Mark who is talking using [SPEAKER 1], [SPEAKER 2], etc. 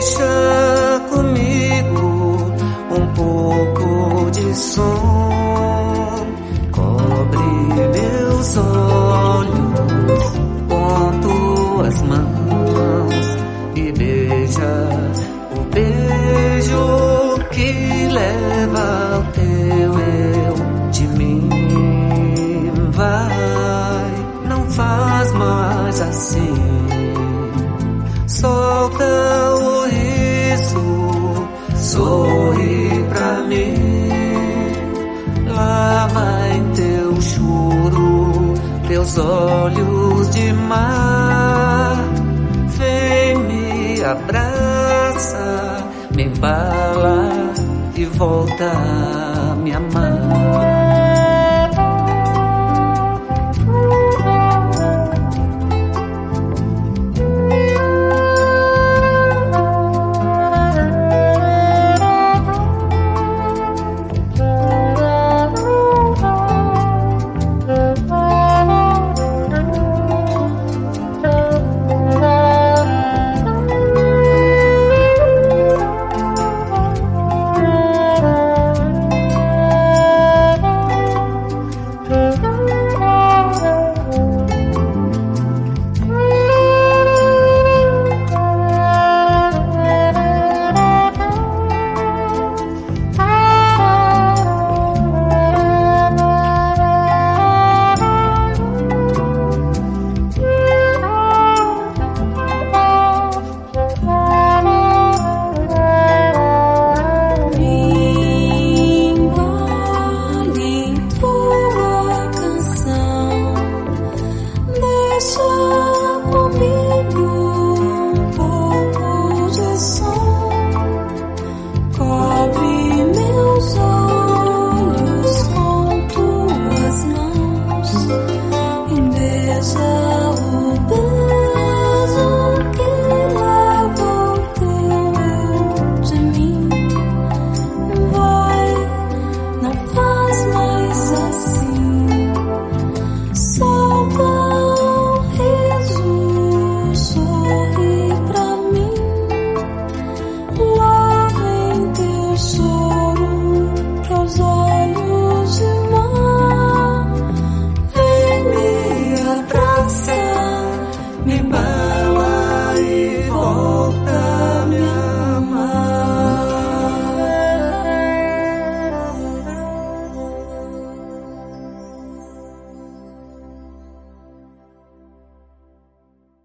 [SPEAKER 1] deixa comigo um pouco de som. Cobre meus olhos com tuas mãos e beija o beijo que leva o teu eu de mim. Vai, não faz mais assim. Solta o riso, sorri pra mim. Lava em teu choro teus olhos de mar. Vem, me abraça, me embala e volta a me amar.